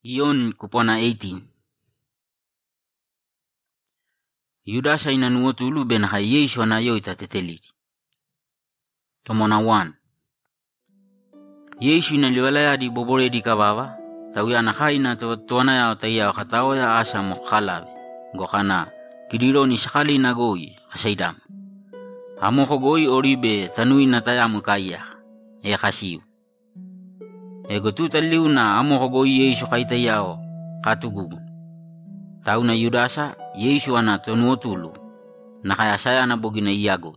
Iyon kupona 18. Yudasa inanuotulu benha Yesu anayo itateteliti. Tomona 1. Yesu inaliwalayadi boboredi kavava, tawiyana haina tuana ya taya katawa ya asa mokhalawe. Gokhana kiriro ni sakali nagoi kasaidam. Amoko goi oribe tanui na tayamu kaya khasiu. Ego tutaliuna amoko goi Yesu kaitayao katugugu. Tauna Yudasa Yesu ana tonuotulu nakayasaya na bogina iyago.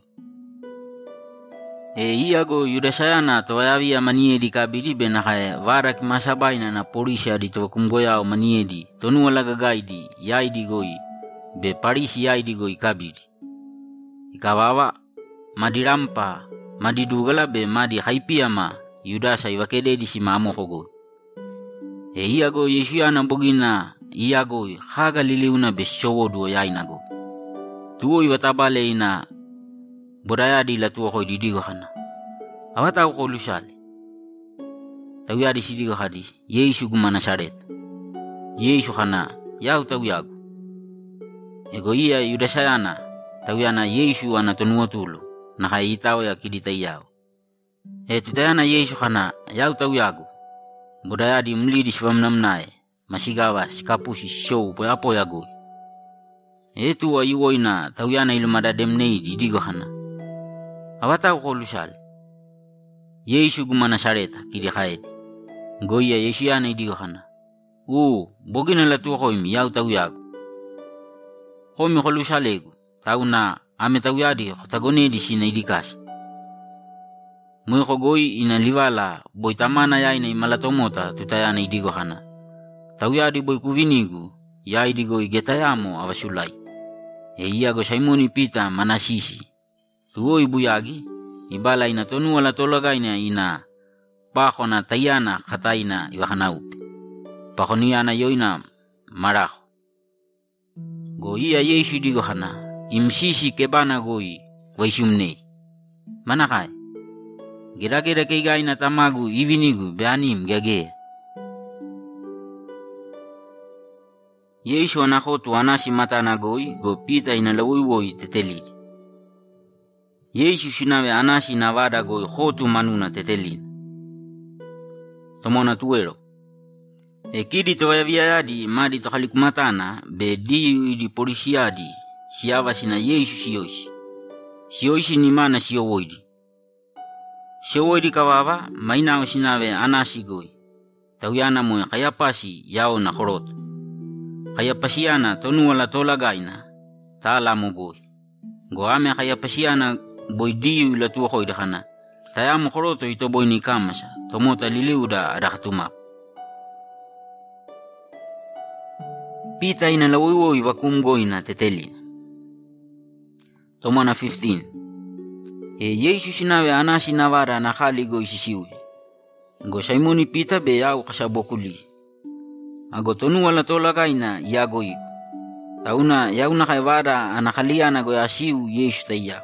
Iyago Yudasa na tawayavia maniedi kabili nakaya varak masabaina na polisha di tokumgoyao maniedi tonualaga gaidi yaidi goi be parisi yaidi goi kabili. Ikawawa madirampa madidugala be madi haipiama Yudasa iwakededi si mamoko goi. Iyago Yesu ana bogina iyago haga liliuna be showodu yainago. Tuo iwatabale ina borayadi la tuo ko didigo hana. Awata ko lusale. Tawiyadi sidigo hadi Yesu gumana saret. Yesu hana yau tawiyago. Ego iya Yudasayana tawiyana Yesu ana tonuotulu nakaitaw ya kiditayao. Tutayana Yesu hana yau tawiyago. Borayadi mlidi shwamnamnae masigawa sikapusi show poyapo yago. Etu wa iwoina tawiyana ilumada demneidi digo hana. Awata ko lusale. Yesu gumana sareta kidi haedi. Goya Yesu yana idigo hana. Bogina la tuwa koimi yau tawiyago. Komi ko lusalego. Tauna ame tawiyadi kotagonedi sina idikasi. Mui ko goi ina liwala boy tamana ya ina imalatomota tutayana idigo hana. Tawiyadi boy kuvinigu ya idigo igetayamo awasulai. Iyago Simoni Pita manasisi. Tuo ibuyagi ibala ina tonua la tolaga ina pakona tayana kataina iwahanaupe. Pakoniana yoina maraho. Go iya Yesu digo hana imsisi kebana goi waisumne. Manakai. Gira-gira keiga ina tamagu ivinigu beanim gage. Yesu anakotu anasi matana goi go Pita ina lawoi teteli. Yesu shinawe anasi navada goi khotu manuna tetelin. Tomona tuero. Kidi towaviadi madi tohalikumatana be di polisiadi siava sina Yesu siyoshi. Siyoshi ni mana siyowoidi. Siyowoidi kawava mainao sinawe anasi goi. Tawiyana moe kayapasi yao na khoroto. Kayapasiana tonuala tolagaina tala mo goi. Go ame kayapasiana boy diyu ila tuwa koy dakana. Tayamu khoroto ito boy ni kamasa. Tomota liliuda adakatumap. Pita ina lawiwoy wakumgoy na tetelin. Tomona 15. Yesu sinawe anasi navara na khaligoy sisiwi. Go Simoni Pita be yao kasabokuli. Ago tonuala tolagaina yagoy. Tauna yauna kaivada anakaliana go yasiu Yesu tayao.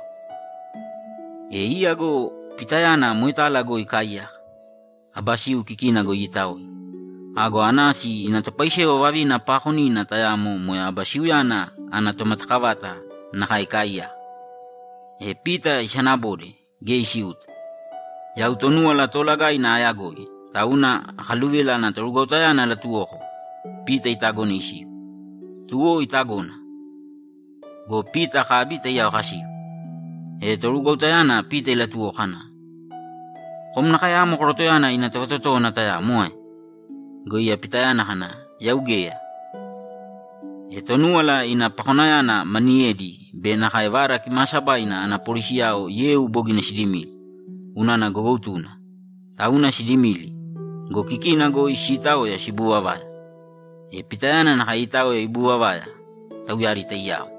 Iyago pitayana muitala go ikaya. Abasiu kikina go yitawi. Ago anasi inatopaishe wawavi na pakoni na tayamo moya abasiu yana anatomatkavata na kaikaya. Pita isanabode geisiut. Yautonu ala tolagai na ayagoi. Tauna haluvila na torugotayana la tuoko. Pita itagonisiu. Tuo itagona. Go Pita kabita yao kasiu. Torugotayana Pita ila tuokana. Komna kaya mo korotoyana inatototo na taya moe. Goya pitayana hana yaugea. Tonuala ina pakonayana maniedi be nakaivara kimasabaina ana polisiao yeu bogina sidimili. Unana gogotuna. Tauna sidimili. Go kikina go isitao ya shibuwa vaya. Pitayana nakaitao ya ibuwa vaya. Tauyari tayao.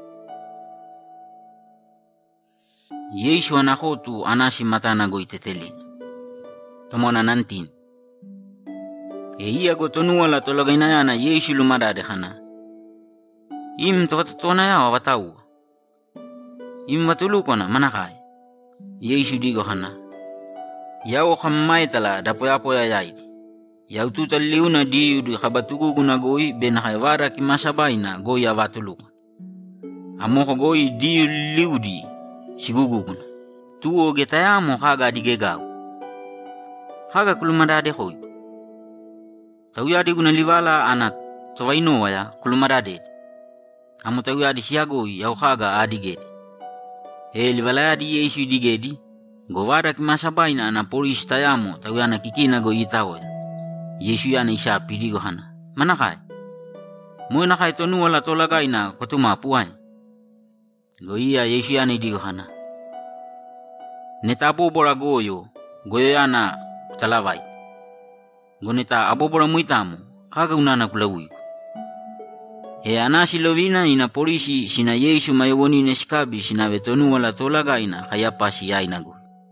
Yesu anakotu anasi matana go itetelin. Tomona 19. Iyago tonuala tolagainayana Yesu lumadade hana. Tovatona yao watau. Watulukona manakai. Yesu digo hana. Yao kamaitala dapoyapoya yaidi. Yau tutaliuna diu di khabatuguguna goi ben haivara ki masabaina goi avatuluka. Amoko goi diu liudi siguguguna. Tuo getayamo haga digegau. Haga kulumadade hoi. Tauyadi guna livala anat tawaino waya kulumadade. Amo tauyadi siagoi yau haga adigedi. Livala di Yesu digedi. Govara ki masabaina na polis tayamo tauyana kikina goi itawe. Yesu yana isapi digo hana. Manakai? Mo nakai tonu wala tolagai na kotuma puai. Goia Yesu yana digo hana. Neta abobora goyo yana talawai. Goneta abobora muitamu kaga unana kulawiko. Anasi lovina ina polisi sina Yesu mayewoni neshikabi sina vetonu wala tolagai na hayapasi yainago.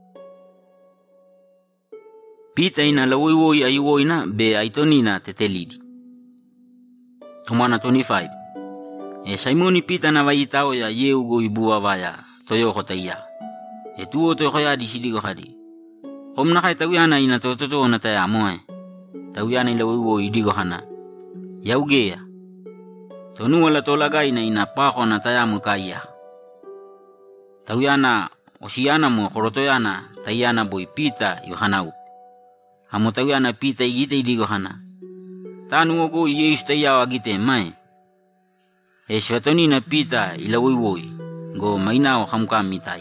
Pita ina lawoi ayuoina be aitonina tetelidi. Tomana 25. Simoni pita na vaitao ya yeugo ibua vaya toyo hotaya. Tuo to hoya di sidigo hadi. Homna kai tawiyana ina toto na taya moe. Tawiyana ila lawoi digo hana. Yaugea. Tonu wala tolagai na ina paho na taya mukaya. Tawiyana osiana mo horotoyana tayana boy pita yohanau. Hamotawiyana pita igite digo hana. Tanu ogo Yesu taya agite mai. Svetoni na pita ila woi go mainao hamukamitai.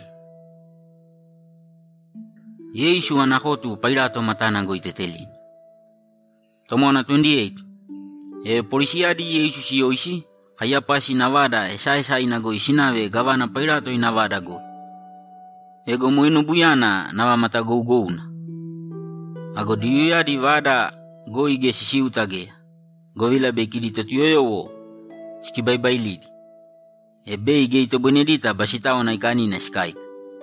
Yesu anahotu Pilato matana go iteteli. Tomona 28. Polisia di Yesu siyoishi hayapasi Nevada esa inago isinawe gavana Pilato Nevada go. Ego moino buyana nawa mata go na. Ago diya di vada go ige sisiutage. Go vila bekidi totiyoyo wo. Skibai lidi. Ebe ige ito Benedita basitao na ikani na sky.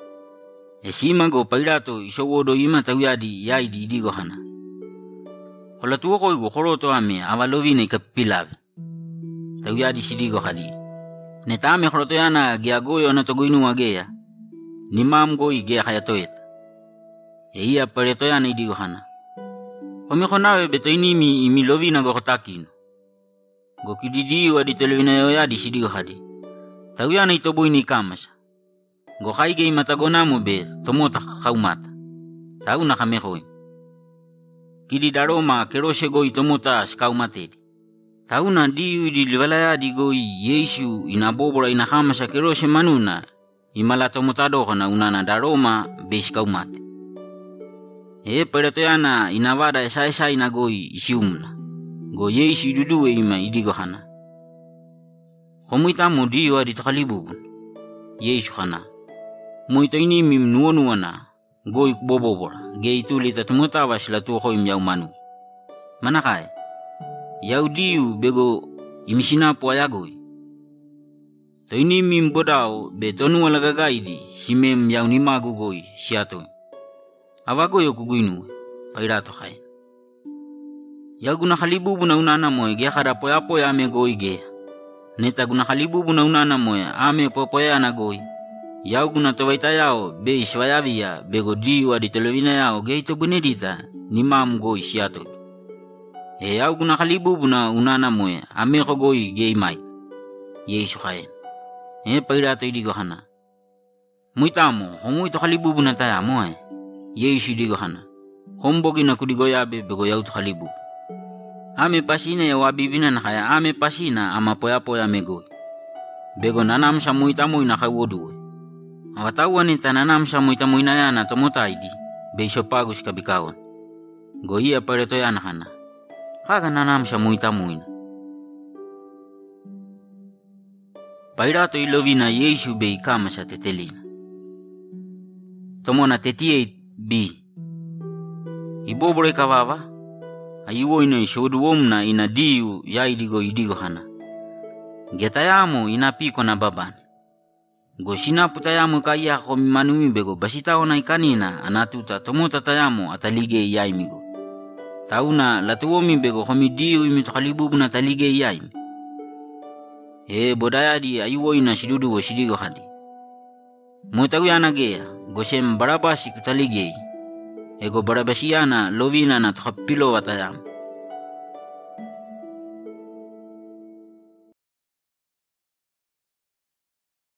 Sima go Pilato isowodo ima tawiyadi yaidi idigo hana. Hola tuo ko igo horoto ame avalovine ikapilave. Tawiyadi sidigo hadi. Netame horoto yana giagoyo na togoinu wageya. Nimam go ige hayatoeta. Iya pareto yana idigo hana. Homihonawe beto inimi imilovina go hotakino. Go kididi wadi televina yoyadi sidigo hadi. Tawiyana itobo ini kamasa. Go haige imatagonamu be tomota kaumata. Tau na kamehoi. Kidi daroma keroshe go itomota skaumatedi. Tau na diu di livalaya di go Yesu inabobora inahamasa keroshe manuna. Imala tomotado na unana daroma be skaumate. Pereto yana inavada esa inagoi isiumna. Go Yesu duduwe ima idigo hana. Homuita mo diyo adi takalibubun. Yesu hana. Moito ini mimnuonuana. Go ikbobobora. Ge ituli tatumutawas latuho im yau manu. Manakai. Yau diyu bego imisinapo ayagoi. To ini mimbodao be tonu alagagaidi simem yau nimagu goi siato. Avagoyo kuguinu Pilato hai. Yau guna khalibubu na unana moe ge khara poya ame goi ge. Neta guna khalibubu na unana moe ame poya na goi. Yau guna tawaita yao be iswayavia bego diu adi televina yao ge ito Benedita nimam goi siato. Yau guna khalibubu na unana moe ame ko goi ge imai. Yesu hai. Pilato idigo hana. Muitamo homo ito khalibubu na taya moe. Yesu digo hana. Hombogi na kudigoyabe bego yau to khalibubu. Ame pasina ya wabibina na kaya ame pasina ama poya megoi. Bego nanam sa muitamu ina kawodu. Awatawa ni tananam sa muitamu ina yana tomotaidi. Be isopagus kabikawan. Goia pareto yana hana. Kaga nanam sa muitamu ina. Pilato ilovina Yesu be ikama sa tetelina. Tomona 38b. Ibobore kavava. Ayuwo ina ishoduomna ina diu ya idigo hana. Getayamo ina piko na babani. Go sinapu tayamo kaya komi manumi bego basitao na ikanina anatuta tomota tayamo atalige yaimigo. Tauna latuomi bego komi diu imitokhalibubu na talige yaimi. Bodayadi ayuwo ina shidudu wo shidigo hadi. Motawiana gea gosem barabasi kutalige. Ego barabasiana lovina na tukapilo watayamo.